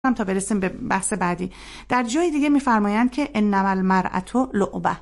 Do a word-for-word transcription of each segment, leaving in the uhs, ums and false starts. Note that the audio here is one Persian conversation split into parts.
تا برسیم به بحث بعدی. در جای دیگه میفرمایند که انما المرأة لعبه،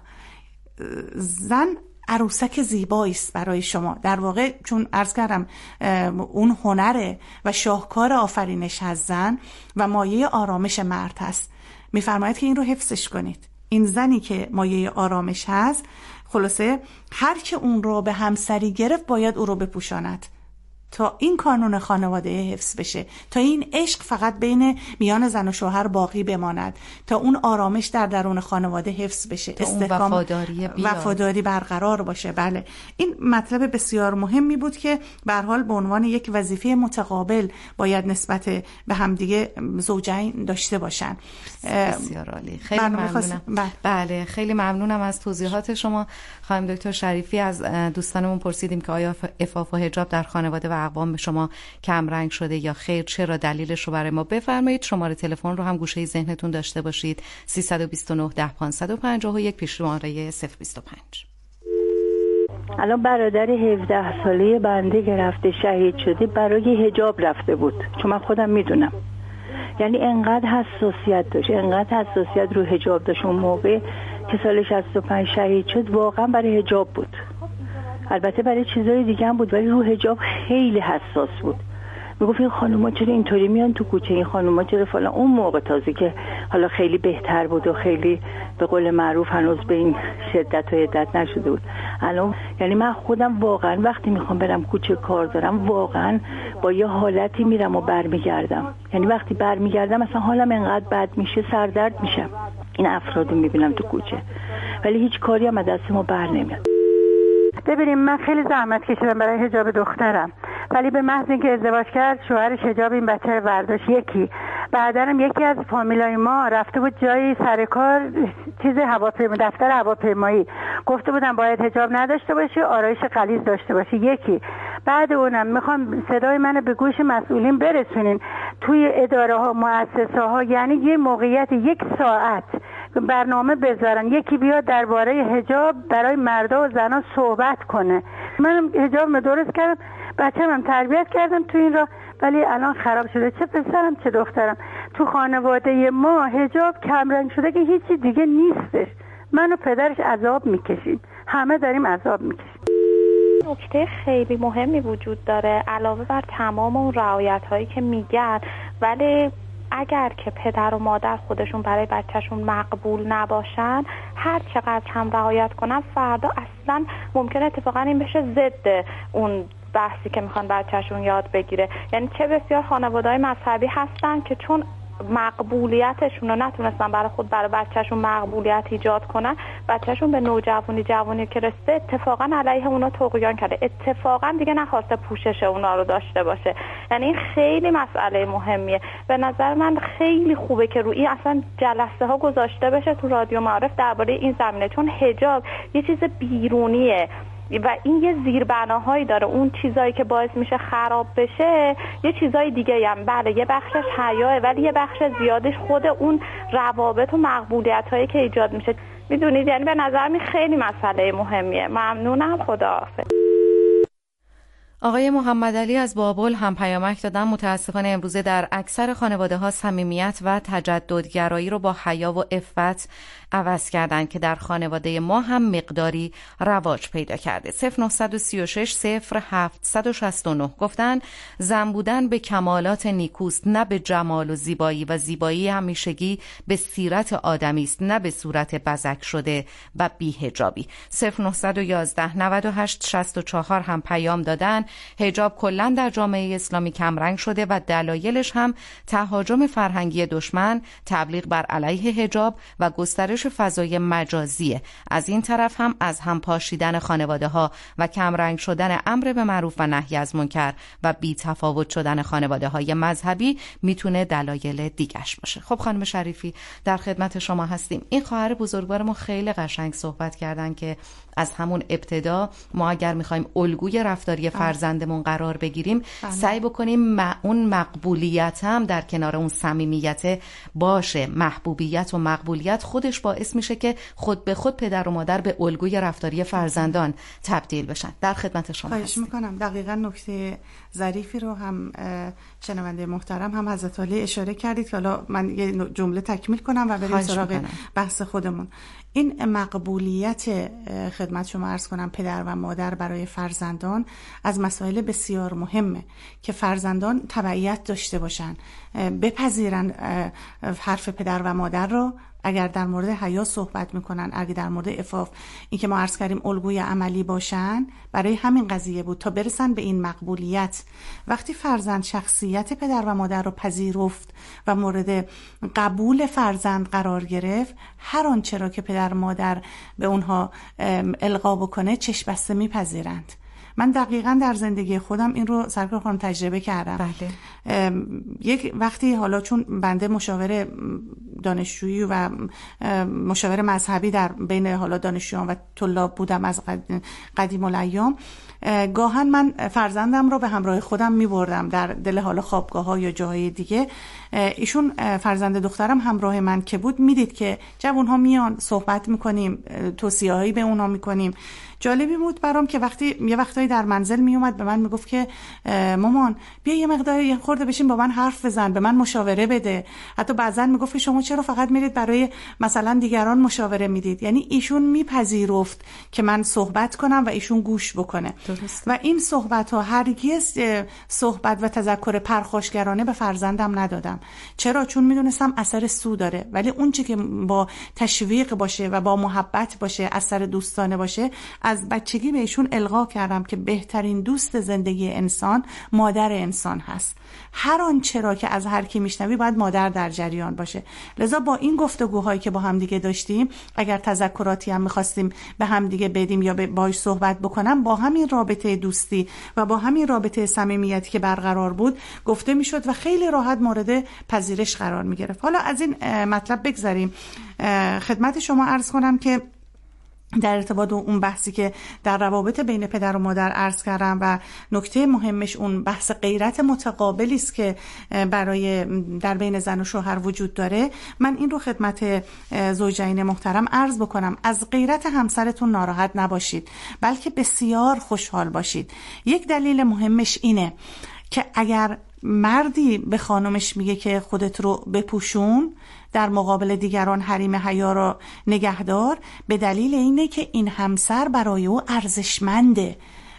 زن عروسک زیبایی است برای شما. در واقع چون عرض کردم اون هنره و شاهکار آفرینش از زن و مایه آرامش مرد هست، میفرماید که این رو حفظش کنید. این زنی که مایه آرامش هست، خلاصه هر که اون رو به همسری گرفت باید او رو بپوشاند تا این کانون خانواده حفظ بشه، تا این عشق فقط بین میان زن و شوهر باقی بماند، تا اون آرامش در درون خانواده حفظ بشه، استحکام وفاداری بیاد. وفاداری برقرار باشه. بله، این مطلب بسیار مهمی بود که به هر حال به عنوان یک وظیفه متقابل باید نسبت به همدیگه زوجین داشته باشن. بسیار عالی، خیلی ممنونم. بله. بله خیلی ممنونم از توضیحات شما خانم دکتر شریفی. از دوستانمون پرسیدیم که آیا عفاف و حجاب در خانواده و اقوام به شما کم رنگ شده یا خیر، چرا؟ دلیلش رو برای ما بفرمایید. شماره تلفن رو هم گوشه ذهنتون داشته باشید: سیصد و بیست و نه ده پانصد و پنجاه و یک، پیش شماره صفر بیست و پنج. الان برادر هفده ساله بنده که رفته شهید شده برای حجاب رفته بود، چون من خودم میدونم. یعنی انقدر حساسیت داشت، انقدر حساسیت رو حجاب داشت. اون موقع که سال شصت و پنج شهید شد واقعا برای حجاب بود. البته برای چیزای دیگه هم بود، ولی رو حجاب خیلی حساس بود. میگفت این خانوما چرا اینطوری میان تو کوچه، این خانوما چرا فلان. اون موقع تازه که حالا خیلی بهتر بود و خیلی به قول معروف هنوز به این شدت و عدت نشده بود. الان یعنی من خودم واقعا وقتی میخوام برم کوچه کار دارم، واقعا با یه حالتی میرم و برمیگردم. یعنی وقتی برمیگردم مثلا حالم انقدر بد میشه، سردرد میشم. این افرادو میبینم تو کوچه، ولی هیچ کاری هم از دست ما بر نمیاد. ببینیم من خیلی زحمت کشیدم برای حجاب دخترم، ولی به محض اینکه ازدواج کرد شوهرش حجاب این بچه رو برداشت. یکی بعدنم یکی از فامیلای ما رفته بود جایی سر کار، چیز هواپیما، دفتر هواپیمایی، گفته بودن باید حجاب نداشته باشی، آرایش غلیظ داشته باشی. یکی بعد اونم میخوام صدای منو به گوش مسئولین برسونین توی اداره ها، مؤسسه ها، یعنی یه موقعیت یک ساعت برنامه بذارن، یکی بیاد درباره حجاب برای مردا و زنا صحبت کنه. منم حجاب درست کردم، بچه‌م تربیت کردم تو این راه، ولی الان خراب شده. چه پسرم چه دخترم. تو خانواده ما حجاب کمرنگ شده که هیچی دیگه نیستش. من و پدرش عذاب میکشیم، همه داریم عذاب میکشیم. نکته خیلی مهمی وجود داره علاوه بر تمام اون رعایت هایی که میگن، ولی اگر که پدر و مادر خودشون برای بچهشون مقبول نباشن، هر چقدر هم رعایت کنن، فردا اصلا ممکنه اتفاقا این بشه ضد اون بحثی که میخوان بچهشون یاد بگیره. یعنی چه بسیار خانواده‌های مذهبی هستن که چون مقبولیتشون رو نتونستن برای خود برای بچهشون مقبولیت ایجاد کنن، بچهشون به نوجوانی جوانی که رسیده اتفاقا علیه اونا طغیان کرده، اتفاقا دیگه نخواسته پوشش اونا رو داشته باشه. یعنی این خیلی مسئله مهمیه. به نظر من خیلی خوبه که روی اصلا جلسه ها گذاشته بشه تو رادیو معارف درباره این زمینه، چون حجاب یه چیز بیرونیه و این یه زیربناهایی داره. اون چیزایی که باعث میشه خراب بشه یه چیزای دیگه هم، بله یه بخشش حیاه، ولی یه بخش زیادش خود اون روابط و مقبولیت هایی که ایجاد میشه. میدونید یعنی به نظر من خیلی مسئله مهمیه. ممنونم، خداحافظ. آقای محمد علی از بابل هم پیامک دادن. متاسفانه امروزه در اکثر خانواده ها صمیمیت و تجددگرایی رو با حیا و عفت عوض کردن که در خانواده ما هم مقداری رواج پیدا کرده. صفر نه سه شش صفر هفت شش نه گفتن زن بودن به کمالات نیکوست، نه به جمال و زیبایی، و زیبایی همیشگی به سیرت آدمی است، نه به صورت بزک شده و بی‌حجابی. صفر نه یک یک نه هشت شش چهار هم پیام دادن. حجاب کلاً در جامعه اسلامی کمرنگ شده و دلایلش هم تهاجم فرهنگی دشمن، تبلیغ بر علیه حجاب و گسترش فضای مجازیه. از این طرف هم از هم پاشیدن خانواده ها و کمرنگ شدن امر به معروف و نهی از منکر و بی تفاوت شدن خانواده های مذهبی میتونه دلایل دیگش باشه. خب خانم شریفی در خدمت شما هستیم. این خواهر بزرگوارمون خیلی قشنگ صحبت کردن که از همون ابتدا ما اگر میخوایم الگوی رفتاری فرزندمون قرار بگیریم بله. سعی بکنیم اون مقبولیت هم در کنار اون صمیمیت باشه. محبوبیت و مقبولیت خودش باعث میشه که خود به خود پدر و مادر به الگوی رفتاری فرزندان تبدیل بشن. در خدمت شما خواهش میکنم. دقیقاً نکته ظریفی رو هم شنونده محترم هم حضرت علی اشاره کردید که حالا من یه جمله تکمیل کنم و بریم سراغ بحث خودمون. این مقبولیت خدمت شما عرض کنم پدر و مادر برای فرزندان از مسائل بسیار مهمه که فرزندان تبعیت داشته باشن، بپذیرن حرف پدر و مادر رو. اگر در مورد حیا صحبت میکنن، اگر در مورد عفاف، این که ما عرض کردیم الگوی عملی باشن، برای همین قضیه بود تا برسن به این مقبولیت. وقتی فرزند شخصیت پدر و مادر رو پذیرفت و مورد قبول فرزند قرار گرفت، هر آنچه را که پدر و مادر به اونها القا بکنه چشم بسته میپذیرند. من دقیقاً در زندگی خودم این رو سرکار خانم تجربه کردم. بله. یک وقتی حالا چون بنده مشاور دانشجویی و مشاور مذهبی در بین حالا دانشجویان و طلاب بودم از قدیم الایام، گاهن من فرزندم رو به همراه خودم می بردم در دل حالا خوابگاه ها یا جاهای دیگه. ایشون فرزند دخترم همراه من که بود، میدید که جوان ها میان صحبت میکنیم، توصیه هایی به اونا میکنیم. جالبی بود برام که وقتی یه وقتایی در منزل می اومد به من میگفت که مامان بیا یه مقدار یه خورده بشین با من حرف بزن، به من مشاوره بده. حتی بعضا میگفت که شما چرا فقط میرید برای مثلا دیگران مشاوره میدید. یعنی ایشون میپذیرفت که من صحبت کنم و ایشون گوش بکنه. درست. و این صحبت ها هرگز صحبت و تذکر پرخاشگرانه به فرزندم ندادم. چرا؟ چون میدونستم اثر سو داره. ولی اون چی که با تشویق باشه و با محبت باشه، اثر دوستانه باشه، از بچگی به ایشون القا کردم که بهترین دوست زندگی انسان مادر انسان هست. هر آنچه را که از هر کی میشنوی باید مادر در جریان باشه. لذا با این گفتگوهایی که با هم دیگه داشتیم، اگر تذکراتی هم می‌خواستیم به هم دیگه بدیم یا باهاش صحبت بکنم، با همین رابطه دوستی و با همین رابطه صمیمیتی که برقرار بود گفته میشد و خیلی راحت مورد پذیرش قرار میگرفت. حالا از این مطلب بگذریم. خدمت شما عرض کنم که در ارتباط اون بحثی که در روابط بین پدر و مادر عرض کردم و نکته مهمش اون بحث غیرت متقابلی است که برای در بین زن و شوهر وجود داره، من این رو خدمت زوجین محترم عرض بکنم. از غیرت همسرتون ناراحت نباشید، بلکه بسیار خوشحال باشید. یک دلیل مهمش اینه که اگر مردی به خانمش میگه که خودت رو بپوشون، در مقابل دیگران حریم حیا رو نگهدار، به دلیل اینه که این همسر برای او ارزشمنده،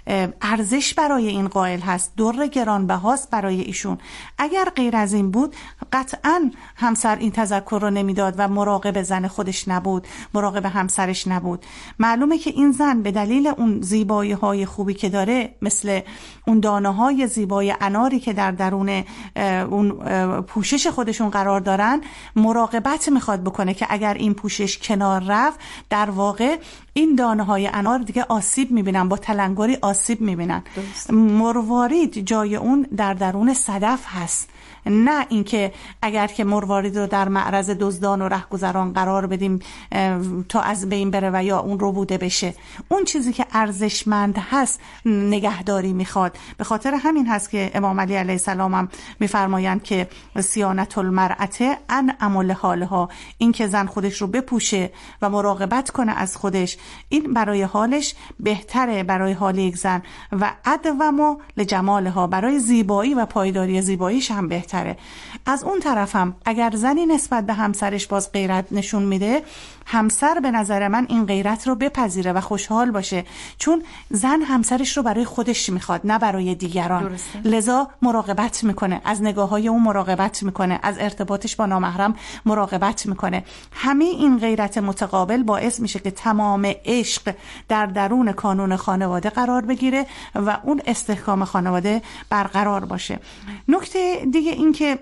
ارزش برای این قائل هست، در گرانبهاست برای ایشون. اگر غیر از این بود قطعاً همسر این تذکر رو نمیداد و مراقب زن خودش نبود، مراقب همسرش نبود. معلومه که این زن به دلیل اون زیبایی های خوبی که داره، مثل اون دانه های زیبای اناری که در درون اون پوشش خودشون قرار دارن، مراقبت میخواد بکنه که اگر این پوشش کنار رفت، در واقع این دانه های انار دیگه آسیب میبینن، با تلنگری آسیب میبینن. مروارید جای اون در درون صدف هست، نه اینکه اگر که مروارید رو در معرض دزدان و رهگذران قرار بدیم تا از بین بره و یا اون رو بوده بشه. اون چیزی که ارزشمند هست نگهداری میخواد. به خاطر همین هست که امام علی علیه السلام هم میفرمایند که صیانت المرأة انعم لحالها، این که زن خودش رو بپوشه و مراقبت کنه از خودش، این برای حالش بهتره، برای حال یک زن، و ادوم لجمالها، برای زیبایی و پایداری زیباییش هم بهتره. از اون طرف هم اگر زنی نسبت به همسرش باز غیرت نشون میده، همسر به نظر من این غیرت رو بپذیره و خوشحال باشه، چون زن همسرش رو برای خودش میخواد نه برای دیگران. درسته. لذا مراقبت میکنه، از نگاه‌های اون مراقبت میکنه، از ارتباطش با نامحرم مراقبت میکنه. همه این غیرت متقابل باعث میشه که تمام عشق در درون کانون خانواده قرار بگیره و اون استحکام خانواده برقرار باشه. نکته دیگه این که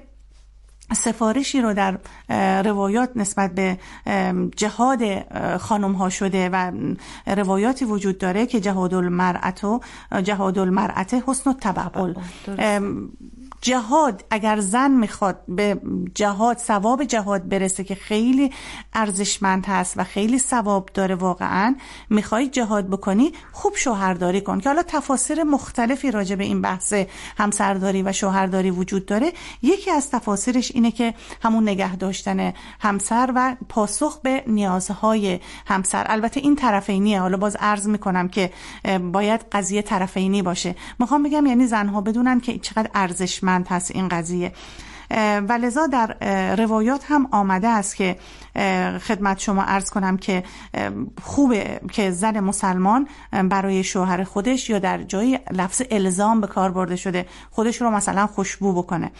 سفارشی رو در روایات نسبت به جهاد خانم ها شده و روایاتی وجود داره که جهاد المرأة جهاد المرأة حسن التبعل، جهاد اگر زن میخواد به جهاد، ثواب جهاد برسه که خیلی ارزشمند هست و خیلی ثواب داره واقعا، میخوای جهاد بکنی خوب شوهرداری کن. که حالا تفاسیر مختلفی راجع به این بحث همسرداری و شوهرداری وجود داره. یکی از تفاسیرش اینه که همون نگه داشتن همسر و پاسخ به نیازهای همسر. البته این طرفینیه، حالا باز عرض میکنم که باید قضیه طرفینی باشه. میخوام بگم یعنی زنها بدونن که چقدر ارزشمند هست این قضیه. و لذا در روایات هم آمده است که خدمت شما عرض کنم که خوبه که زن مسلمان برای شوهر خودش یا در جای لفظ الزام به کار برده شده خودش رو مثلا خوشبو بکنه،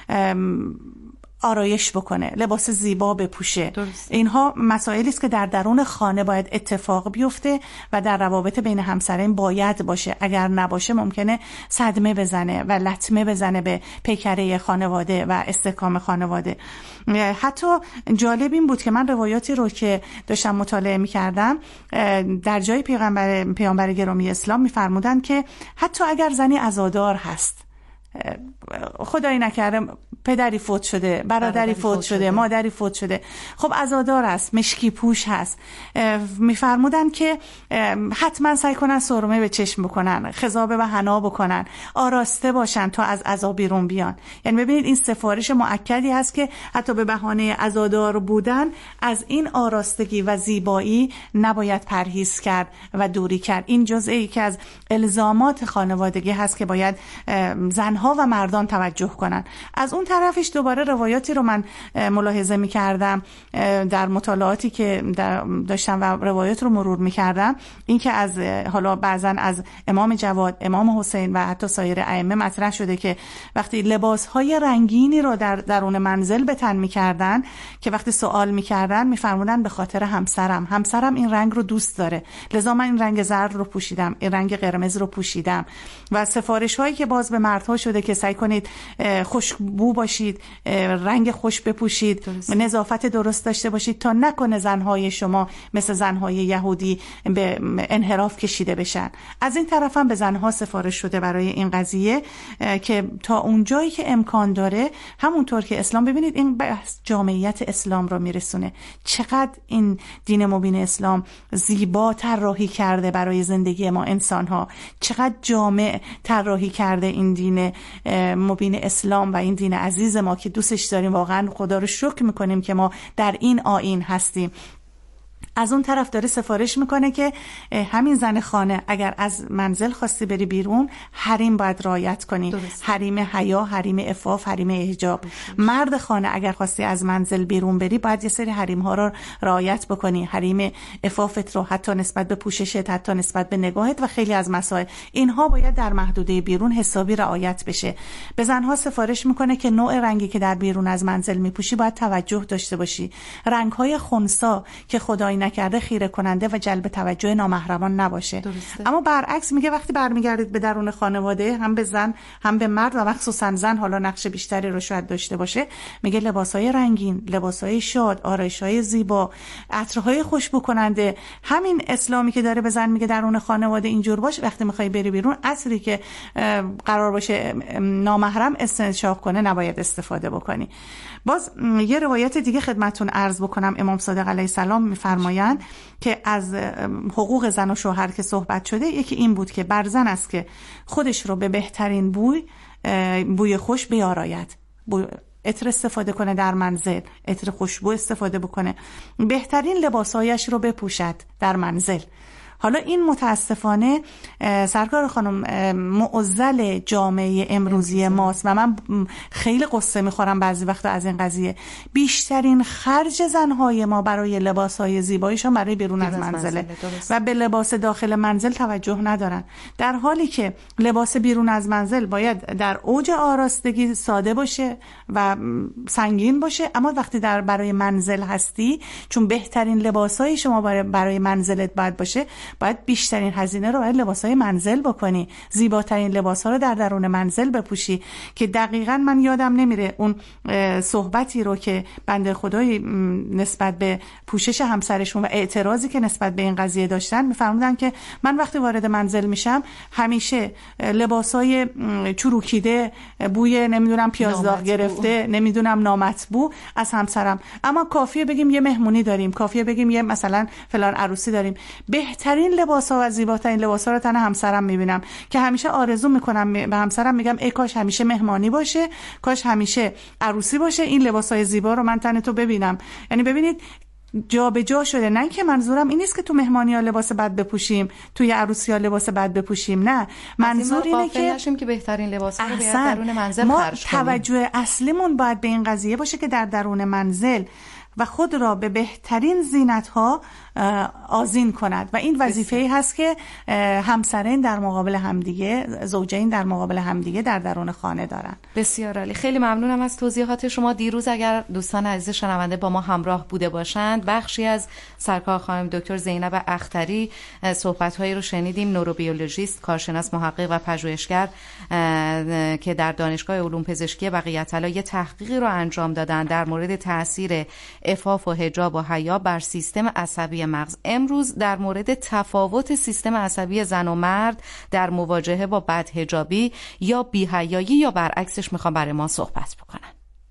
آرایش بکنه، لباس زیبا بپوشه. درست. اینها مسائلی است که در درون خانه باید اتفاق بیفته و در روابط بین همسرین باید باشه. اگر نباشه ممکنه صدمه بزنه و لطمه بزنه به پیکره خانواده و استحکام خانواده. حتی جالب این بود که من روایاتی رو که داشتم مطالعه می‌کردم در جای پیغمبر پیامبر گرامی اسلام می‌فرمودن که حتی اگر زنی عزادار هست، خدایی نکرده پدری فوت شده، برادری فوت شده, شده، مادری فوت شده، خب عزادار است، مشکی پوش هست، میفرمودن که حتما سعی کنن سرمه به چشم بکنن، خضابه و حنا بکنن، آراسته باشن تا از عزا بیرون بیان. یعنی ببینید این سفارش مؤکدی هست که حتی به بهانه عزادار بودن از این آراستگی و زیبایی نباید پرهیز کرد و دوری کرد. این جزئی که از الزامات خانوادگی هست که باید زنها و مردان توجه کنن. از اون طرفش دوباره روایاتی رو من ملاحظه می‌کردم در مطالعاتی که داشتم و روایات رو مرور می‌کردم، این که از حالا بعضن از امام جواد، امام حسین و حتی سایر ائمه مطرح شده که وقتی لباس‌های رنگینی رو در درون منزل به تن می‌کردن که وقتی سوال می‌کردن می‌فرمودن به خاطر همسرم، همسرم این رنگ رو دوست داره، لذا من این رنگ زرد رو پوشیدم، این رنگ قرمز رو پوشیدم. و سفارش‌هایی که باز به مردها شده که سعی کنید خوشبو باشید، رنگ خوش بپوشید، درست. نظافت درست داشته باشید تا نکنه زنهای شما مثل زنهای یهودی به انحراف کشیده بشن. از این طرف هم به زنها سفارش شده برای این قضیه که تا اونجایی که امکان داره، همونطور که اسلام، ببینید این بحث جامعیت اسلام رو میرسونه، چقدر این دین مبین اسلام زیبا طراحی کرده برای زندگی ما انسانها، چقدر جامع طراحی کرده این دین مبین اسلام و این دین عزیز ما که دوستش داریم. واقعا خدا رو شکر میکنیم که ما در این آیین هستیم. از اون طرف داره سفارش میکنه که همین زن خانه اگر از منزل خواستی بری بیرون، حریم باید رعایت کنی. درست. حریم حیا، حریم عفاف، حریم حجاب. مرد خانه اگر خواستی از منزل بیرون بری، باید یه سری حریم ها رو رعایت بکنی، حریم عفافت رو، حتی نسبت به پوششت، حتی نسبت به نگاهت و خیلی از مسائل، اینها باید در محدوده بیرون حسابی رعایت بشه. به زنها سفارش میکنه که نوع رنگی که در بیرون از منزل میپوشی باید توجه داشته باشی. رنگ های خنثی که خدای نکرده خیره کننده و جلب توجه نامحرمان نباشه. درسته. اما برعکس میگه وقتی برمیگردید به درون خانواده، هم به زن هم به مرد و مخصوصا زن حالا نقش بیشتری رو شاید داشته باشه، میگه لباسای رنگین، لباسای شاد، آرایش‌های زیبا، عطرهای خوشبو کننده، همین اسلامی که داره به زن میگه درون خانواده اینجور باش. وقتی میخوای بری بیرون، عطری که قرار باشه نامحرم استنشاق کنه نباید استفاده بکنی. باز یه روایت دیگه خدمتتون عرض بکنم. امام صادق علیه السلام میفرمایند که از حقوق زن و شوهر که صحبت شده، یکی این بود که بر زن است که خودش رو به بهترین بوی بوی خوش بیاراید، عطر استفاده کنه در منزل، عطر خوشبو استفاده بکنه، بهترین لباسایش رو بپوشد در منزل. حالا این متاسفانه سرکار خانم معضل جامعه امروزی ماست و من خیلی قصه میخورم بعضی وقتا از این قضیه. بیشترین خرج زنهای ما برای لباسهای زیباییشون برای بیرون از منزله و به لباس داخل منزل توجه ندارن، در حالی که لباس بیرون از منزل باید در اوج آراستگی ساده باشه و سنگین باشه، اما وقتی در برای منزل هستی، چون بهترین لباسهای شما برای منزلت باید باشه، باید بیشترین هزینه رو باید لباسای منزل بکنی، زیباترین لباسا رو در درون منزل بپوشی. که دقیقاً من یادم نمیره اون صحبتی رو که بنده خدایی نسبت به پوشش همسرشون و اعتراضی که نسبت به این قضیه داشتن میفرمودن که من وقتی وارد منزل میشم همیشه لباسای چروکیده، بوی نمیدونم پیاز داغ گرفته، نمیدونم نامطبوع از همسرم، اما کافیه بگیم یه مهمونی داریم، کافیه بگیم یه مثلا فلان عروسی داریم، بهترین لباسا و زیباترین لباسا رو تن همسرم میبینم که همیشه آرزو میکنم به همسرم میگم ای کاش همیشه مهمانی باشه، کاش همیشه عروسی باشه، این لباسای زیبا رو من تن تو ببینم. یعنی ببینید جا به جا شده. نه که منظورم این نیست که تو مهمانی ها لباس بد بپوشیم، توی عروسی ها لباس بد بپوشیم، نه، منظور اینه که نشیم که بهترین لباس رو در درون منزل خرج کنیم. توجه اصلیمون باید به این قضیه باشه که در درون منزل و خود را به بهترین زینت‌ها آذین کند و این وظیفه‌ای هست که همسرین در مقابل همدیگه، زوجین در مقابل همدیگه در درون خانه دارن. بسیار عالی. خیلی ممنونم از توضیحات شما. دیروز اگر دوستان عزیز شنونده با ما همراه بوده باشند، بخشی از سرکار خانم دکتر زینب اختری صحبت‌هایی رو شنیدیم، نوروبیولوژیست، کارشناس، محقق و پژوهشگر که در دانشگاه علوم پزشکی بقیت‌الله یه تحقیقی رو انجام دادن در مورد تاثیر عفاف و حجاب و حیا بر سیستم عصبی مغز. امروز در مورد تفاوت سیستم عصبی زن و مرد در مواجهه با بدحجابی یا بی‌حیایی یا برعکسش میخوام برای ما صحبت بکنن.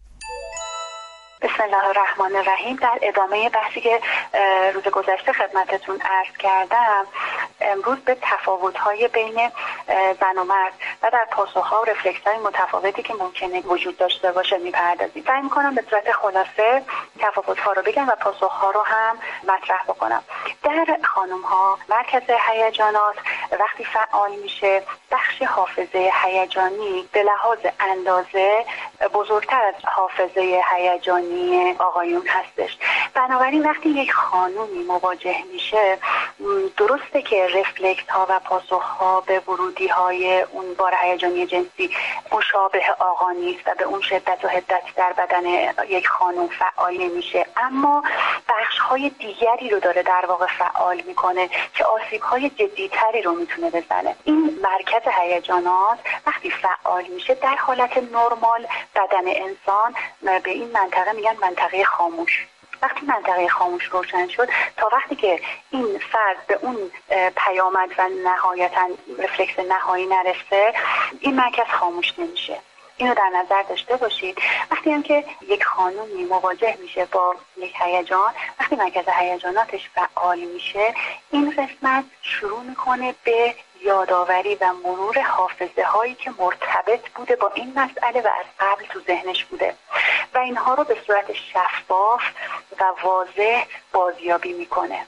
بسم الله الرحمن الرحیم. در ادامه بحثی که روز گذشته خدمتتون عرض کردم، امروز به تفاوت‌های بین زن و مرد و در پاسخ‌ها و رفلکس‌های متفاوتی که ممکنه وجود داشته باشه می‌پردازیم. سعی می‌کنم به صورت خلاصه تفاوت‌ها رو بگم و پاسخ‌ها رو هم مطرح بکنم. در خانم‌ها مرکز هیجانات وقتی فعال میشه، بخش حافظه هیجانی به لحاظ اندازه بزرگتر از حافظه هیجانی آقایون هستش. بنابراین وقتی یک خانومی مواجه میشه، درسته که رفلکس ها و پاسخ ها به ورودی های اون بار هیجانی جنسی مشابه آقا نیست و به اون شدت و حدت در بدن یک خانوم فعال نمیشه، اما بخش های دیگری رو داره در واقع فعال میکنه که آسیب های جدی تری رو میتونه بزنه. این مرکز هیجانات وقتی فعال میشه، در حالت نرمال بدن انسان به این منطقه میگن منطقه خاموش. وقتی منطقه خاموش روشن شد، تا وقتی که این فرد به اون پیامد و نهایتا رفلکس نهایی نرسه، این مرکز خاموش نمیشه. اینو در نظر داشته باشید. وقتی هم که یک خانومی مواجه میشه با یک هیجان، وقتی مرکز هیجاناتش فعال میشه، این قسمت شروع میکنه به یادآوری و مرور حافظه هایی که مرتبط بوده با این مسئله و از قبل تو ذهنش بوده و اینها رو به صورت شفاف و واضح بازیابی میکنه.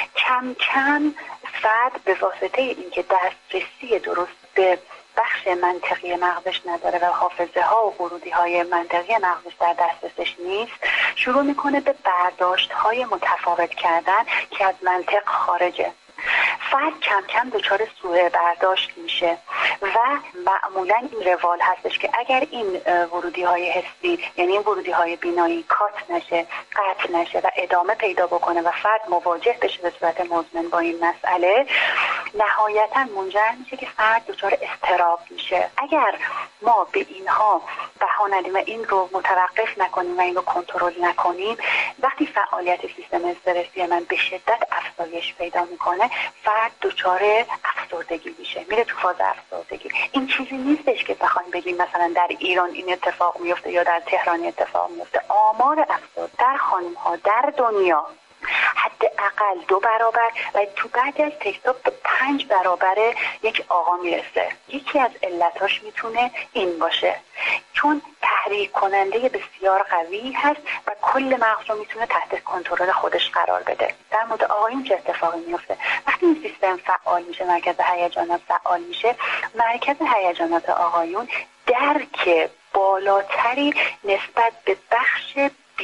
کم کم فرد به واسطه اینکه دسترسی درست به بخش منطقی مغزش نداره و حافظه ها و ورودی های منطقی مغزش در دسترسش نیست، شروع میکنه به برداشت های متفاوت کردن که از منطق خارجه. فرد کم کم دچار سوء برداشت میشه و معمولا این روال هستش که اگر این ورودی های حسی، یعنی این ورودی های بینایی کات نشه، قطع نشه و ادامه پیدا بکنه و فرد مواجه بشه به صورت مزمن با این مسئله، نهایتا منجر میشه که فرد دچار اضطراب میشه. اگر ما به اینها بها ندیم و این رو متوقف نکنیم و این رو کنترل نکنیم، وقتی فعالیت سیستم استرسی من به شدت افزایش پیدا میکنه، فرد دچار افسردگی میشه، میره تو فاز افسردگی. این چیزی نیستش که بخوایم بگیم مثلا در ایران این اتفاق میفته یا در تهران اتفاق میفته. آمار افسرد در خانم ها در دنیا حداقل دو برابر و تو بعضی از تکستا به پنج برابر یک آقا میرسه. یکی از علتاش میتونه این باشه، چون تحریک کننده بسیار قوی هست و کل مغز رو میتونه تحت کنترل خودش قرار بده. در مورد آقایون چه اتفاقی میفته؟ وقتی این سیستم فعال میشه، مرکز هیجانات فعال میشه، مرکز هیجانات آقایون درک بالاتری نسبت به بخش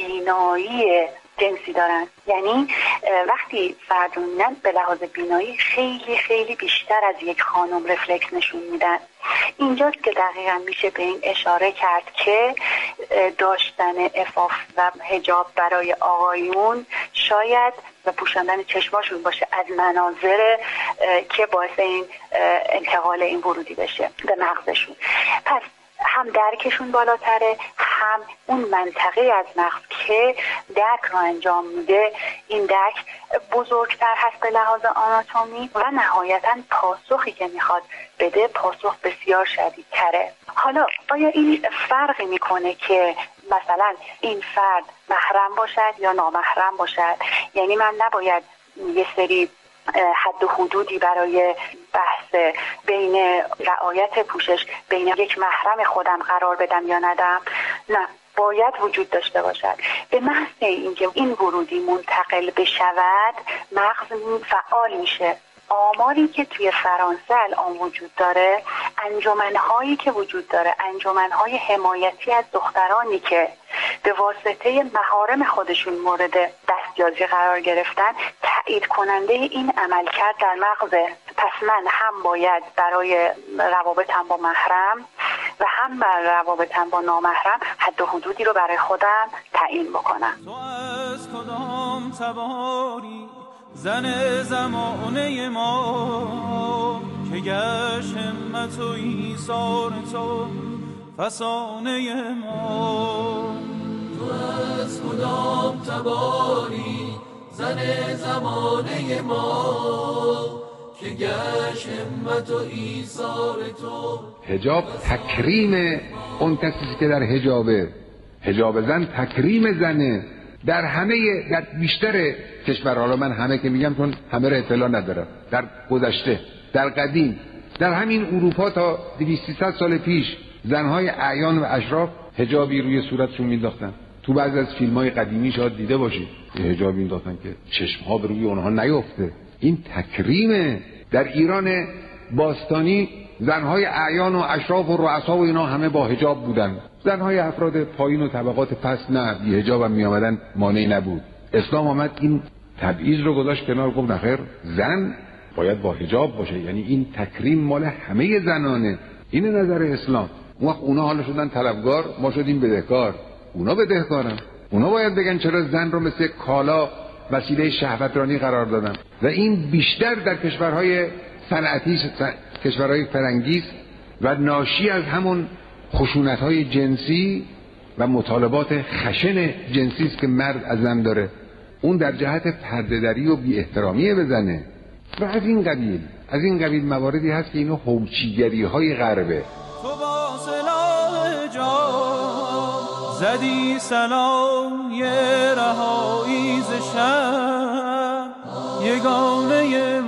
بینایی جنسی دارن. یعنی وقتی فرد رو میدن به لحاظ بینایی خیلی خیلی بیشتر از یک خانم رفلکس نشون میدن. اینجاست که دقیقا میشه به این اشاره کرد که داشتن عفاف و حجاب برای آقایون شاید و پوشاندن چشماشون باشه از مناظر که باعث این انتقال این ورودی بشه به مغزشون. پس هم درکشون بالاتره، هم اون منطقه از مغز که درک رو انجام میده این درک بزرگتر هست به لحاظ آناتومی و نهایتاً پاسخی که میخواد بده پاسخ بسیار شدیدتره. حالا آیا این فرقی میکنه که مثلا این فرد محرم باشد یا نامحرم باشد؟ یعنی من نباید یه سری حد و حدودی برای بحث بین رعایت پوشش بین یک محرم خودم قرار بدم یا ندم؟ نه، باید وجود داشته باشد. به محض اینکه این ورودی منتقل بشود مغز فعال میشه. آماری که توی فرانسه الان وجود داره، انجمنهایی که وجود داره، انجمنهای حمایتی از دخترانی که به واسطه محارم خودشون مورد دستیازی قرار گرفتن تایید کننده این عملکرد در مغزه. پس من هم باید برای روابطم با محرم و هم برای روابطم با نامحرم حد و حدودی رو برای خودم تعیین بکنم. تو از کدام تباری زن زمانه ما که گشت همت و ایثار تو فسانه ما. تو از کدام تباری زن زمانه ما که گشت همت و ایثار تو. حجاب تکریم اون کسی که در حجابه، حجاب زن تکریم زنه در همه، در بیشتر کشورها. حالا من همه که میگم چون همه را اطلاع ندارم. در گذشته، در قدیم، در همین اروپا تا دویست سیصد سال پیش زنهای اعیان و اشراف حجابی روی صورتشون مینداختن. تو بعضی از فیلم‌های قدیمی شاید دیده باشید حجابی مینداختن که چشم‌ها به روی اونها نیفته. این تکریمه. در ایران باستانی زنهای اعیان و اشراف و رؤسا و اینا همه با حجاب بودن. زنهای افراد پایین و طبقات پست نه، بی حجاب هم می آمدن، مانعی نبود. اسلام آمد این تبعیض رو گذاشت کنار، گفت نخیر زن باید با حجاب باشه. یعنی این تکریم مال همه زنانه. این نظر اسلام. اون وقت اونا حالا شدن طلبگار، ما شدیم بدهکار. اونا بدهکارن. اونا باید بگن چرا زن رو مثل کالا وسیله شهوترانی قرار دادن. و این بیشتر در کشورهای صنعتی، کشورهای فرنگی و ناشی از همون خشونت‌های جنسی و مطالبات خشن جنسی است که مرد از زن داره. اون در جهت پرده‌دری و بی احترامی بزنه. و از این قبیل از این قبیل مواردی هست که اینو هوچیگری‌های غربه. تو با سلاح جان زدی سلای رهایی ز شر یگانه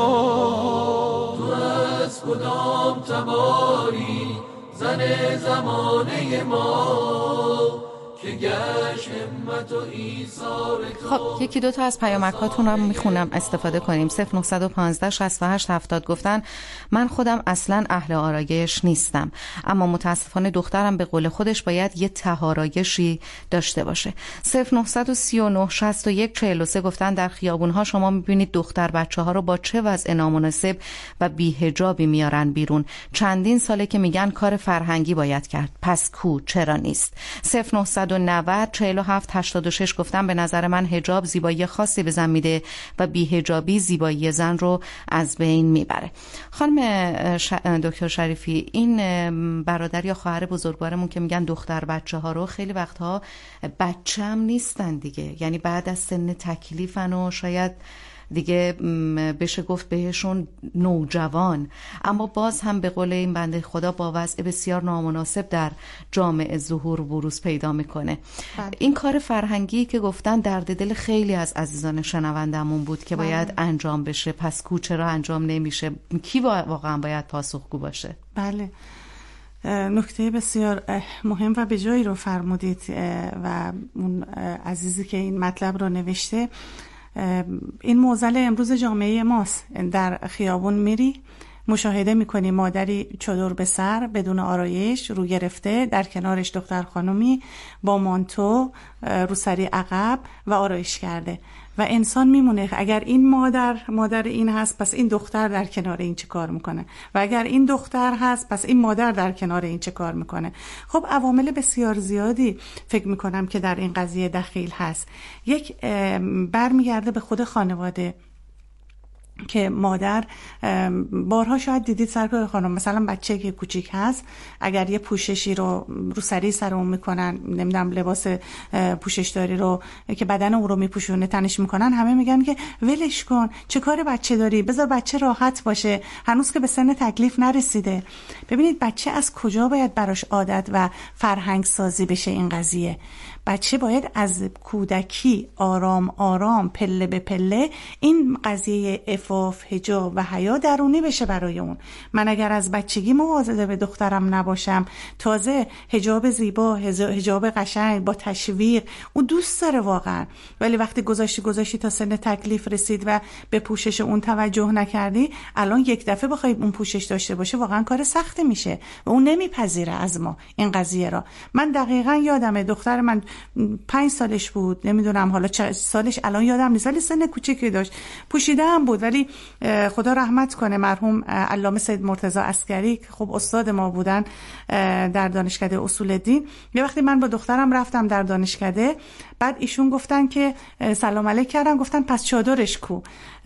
ما. تو از کدام تباری زن زمانه ما که گشت همت و ایثار تو. خب یکی دو تا از پیامک‌هاتون رو میخونم استفاده کنیم. صفر نه یک پنج شش هشت هفتاد گفتن من خودم اصلا اهل آرایش نیستم، اما متاسفانه دخترم به قول خودش باید یه طهارایشی داشته باشه. صفر نه سه نه شصت و یک چهل و سه گفتن در خیابون‌ها شما میبینید دختر بچه‌ها رو با چه وضع نامناسب و بی‌حجابی میارن بیرون. چندین ساله که میگن کار فرهنگی باید کرد، پس کو چرا نیست؟ صفر نه نه صفر چهل و هفت هشتاد و شش گفتم به نظر من حجاب زیبایی خاصی به زن میده و بی‌حجابی زیبایی زن رو از بین میبره. خانم ش... دکتر شریفی، این برادر یا خواهر بزرگوارمون که میگن دختر بچه ها رو خیلی وقتها بچه هم نیستن دیگه، یعنی بعد از سن تکلیفن و شاید دیگه بشه گفت بهشون نوجوان، اما باز هم به قول این بنده خدا با وضع بسیار نامناسب در جامعه ظهور و بروز پیدا میکنه. بله. این کار فرهنگی که گفتن درد دل خیلی از عزیزان شنوندمون بود که بله. باید انجام بشه، پس کو چرا انجام نمیشه؟ کی واقعا باید پاسخگو باشه؟ بله، نکته بسیار مهم و به جایی رو فرمودید و اون عزیزی که این مطلب رو نوشته، این معضل امروز جامعه ماست. در خیابون میری مشاهده میکنیم مادری چادر به سر بدون آرایش رو گرفته، در کنارش دختر خانومی با مانتو روسری عقب و آرایش کرده و انسان میمونه اگر این مادر مادر این هست پس این دختر در کنار این چه کار میکنه و اگر این دختر هست پس این مادر در کنار این چه کار میکنه. خب عوامل بسیار زیادی فکر میکنم که در این قضیه دخیل هست. یک برمیگرده به خود خانواده که مادر بارها شاید دیدید سرکار خانم مثلا بچه که کوچیک هست اگر یه پوششی رو رو سری سر اون میکنن، نمیدونم لباس پوششداری رو که بدن اون رو میپوشونه تنش میکنن، همه میگن که ولش کن، چه کار بچه داری، بذار بچه راحت باشه، هنوز که به سن تکلیف نرسیده. ببینید بچه از کجا باید براش عادت و فرهنگ سازی بشه این قضیه؟ بچه باید از کودکی آرام آرام پله به پله این قضیه عفاف، حجاب و حیا درونی بشه برای اون. من اگر از بچگی مواظب به دخترم نباشم، تازه حجاب زیبا، حجاب قشنگ با تشویق اون دوست داره واقعا، ولی وقتی گذاشتی گذاشتی تا سن تکلیف رسید و به پوشش اون توجه نکردی، الان یک دفعه بخوای اون پوشش داشته باشه واقعا کار سختی میشه و اون نمیپذیره از ما این قضیه را. من دقیقاً یادمه دختر من پنج سالش بود، نمیدونم حالا چه سالش الان یادم نیست، ولی سن کوچیکی داشت، پوشیده هم بود، ولی خدا رحمت کنه مرحوم علامه سید مرتضی عسکری که خب استاد ما بودن در دانشکده اصول‌الدین، یه وقتی من با دخترم رفتم در دانشکده، بعد ایشون گفتن که سلام علیک کردن، گفتن پس چادرش کو؟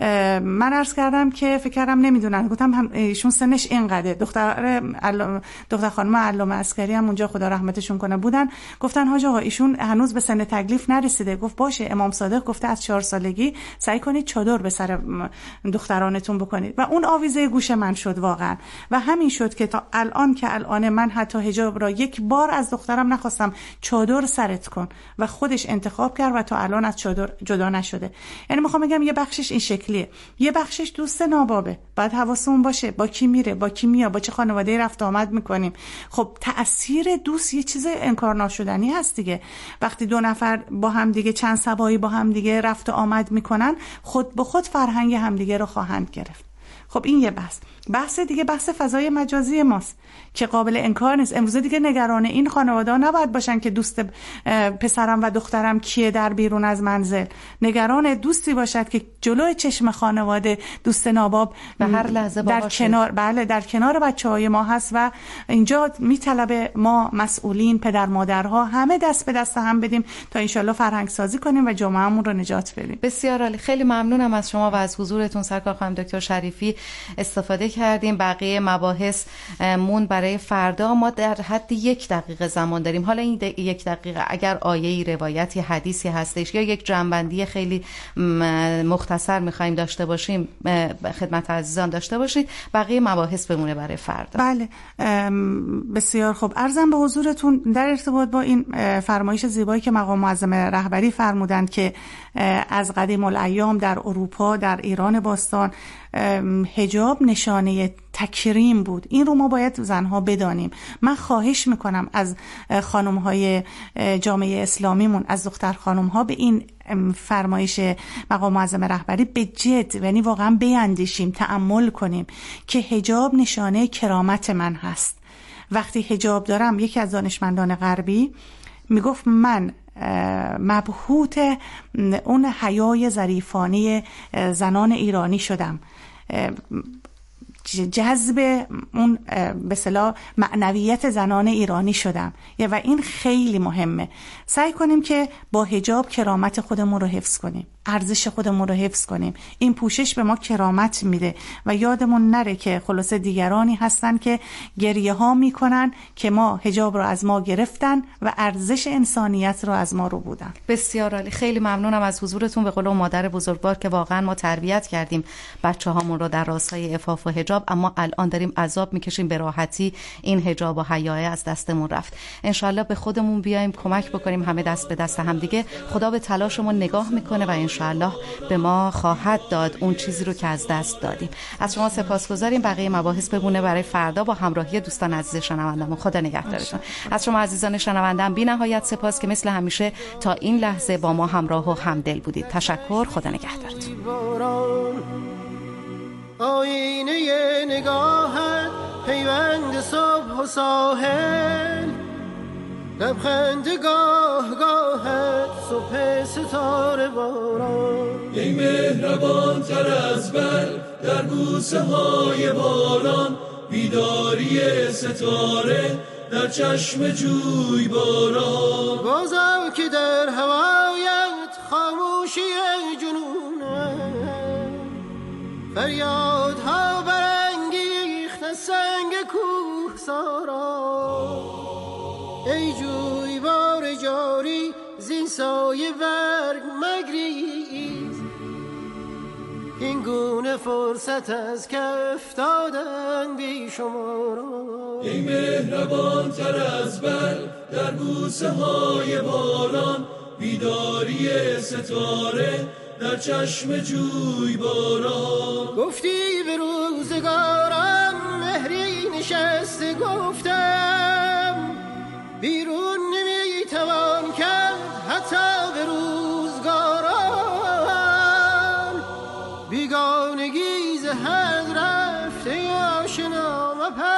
من عرض کردم که فکر کردم نمیدونن، گفتم ایشون سنش اینقدره. دختر دختر خانم علامه عسکری هم اونجا خدا رحمتشون کنه بودن، گفتن حاج آقا ایشون هنوز به سن تکلیف نرسیده. گفت باشه، امام صادق گفته از چهار سالگی سعی کنید چادر به سر دخترانتون بکنید و اون آویزه گوش من شد واقعا و همین شد که تا الان که الان من حتی حجاب را یک بار از دخترم نخواستم چادر سرت کن و خودش انتخاب کرد و تا الان از چادر جدا نشده. یعنی میخوام بگم یه بخشش این شکلیه، یه بخشش دوست نابابه، باید حواسمون باشه با کی میره، با کی میاد، با چه خانواده‌ای رفت آمد میکنیم. خب تأثیر دوست یه چیز انکار ناشدنی هست دیگه. وقتی دو نفر با هم دیگه چند سبایی با هم دیگه رفت و آمد میکنن، خود به خود فرهنگ هم دیگه رو خواهند گرفت. خب این یه بحث. بحث دیگه بحث فضای مجازی ماست که قابل انکار نیست. امروز دیگه نگران این خانواده‌ها نباید باشن که دوست پسرم و دخترم کیه در بیرون از منزل. نگران دوستی باشد که جلوی چشم خانواده دوست ناباب به هر لحظه در باشه. کنار بله در کنار بچه‌های ما هست و اینجا میطلبه ما مسئولین، پدر مادرها همه دست به دست هم بدیم تا انشالله فرهنگ سازی کنیم و جامعهمون رو نجات بدیم. بسیار عالی، خیلی ممنونم از شما و از حضورتون سرکار خانم دکتر شریفی. استفاده کردیم. بقیه مباحث مون برای فردا. ما در حد یک دقیقه زمان داریم. حالا این دق... یک دقیقه اگر آیه‌ای، روایتی، حدیثی هستش یا یک جنبندی خیلی مختصر می‌خوایم داشته باشیم خدمت عزیزان داشته باشید، بقیه مباحث بمونه برای فردا. بله بسیار خوب. عرضم به حضورتون در ارتباط با این فرمایش زیبایی که مقام معظم رهبری فرمودند که از قدیم الایام در اروپا، در ایران باستان حجاب نشانه تکریم بود. این رو ما باید زنها بدانیم. من خواهش میکنم از خانم‌های جامعه اسلامیمون، از دختر خانم‌ها به این فرمایش مقام معظم رهبری به جد، یعنی واقعا بیندیشیم، تأمل کنیم که حجاب نشانه کرامت من هست. وقتی حجاب دارم، یکی از دانشمندان غربی میگفت من مبهوت اون حیای ظریفانه زنان ایرانی شدم، جذب اون به اصطلاح معنویت زنان ایرانی شدم و این خیلی مهمه. سعی کنیم که با حجاب کرامت خودمون رو حفظ کنیم، ارزش خودمون رو حفظ کنیم. این پوشش به ما کرامت میده و یادمون نره که خلاصه دیگرانی هستن که گریه ها میکنن که ما حجاب رو از ما گرفتن و ارزش انسانیت رو از ما رو بودن. بسیار عالی، خیلی ممنونم از حضورتون. به قول مادر بزرگوار که واقعا ما تربیت کردیم بچه هامون رو در راستای عفاف و حجاب، اما الان داریم عذاب میکشیم به راحتی این حجاب و حیا از دستمون رفت. انشالله به خودمون بیایم کمک بکنیم، همه دست به دست هم دیگه. خدا به تلاشمون نگاه میکنه و انشالله به ما خواهد داد اون چیزی رو که از دست دادیم. از شما سپاسگزاریم. بقیه مباحث بمونه برای فردا با همراهی دوستان عزیز شنونده‌مون. خدا نگهدارتون. از شما عزیزان شنونده‌ام بی نهایت سپاس که مثل همیشه تا این لحظه با ما همراه و همدل بودید. تشکر. خدا نگهدارتون. آینه نگاهت پیوند صبح و ساحل، لبخند گاه گاهت صبح ستاره باران. ای مهربان تر از بل در بوسه های باران، بیداری ستاره در چشم جوی باران. بازم که در هوایت خاموشی جنونه، فریادها برانگیخت سنگ کوه سارا. ای جوی بار جاری زین سایه برگ مگریز، این گونه فرصت از کف دادن بی شمارا. ای مهربان تر از بل در بوسه های باران، بیداری ستاره در چشم جوی باران. گفتی به روزگارم مهری نشسته، گفتم بیرون نمیتوان کرد حتی به روزگاران. بیگانگی ز حد رفته آشنا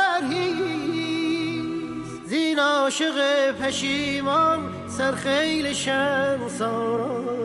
مپرهیز، زین عاشق پشیمان سرخیل شمساران.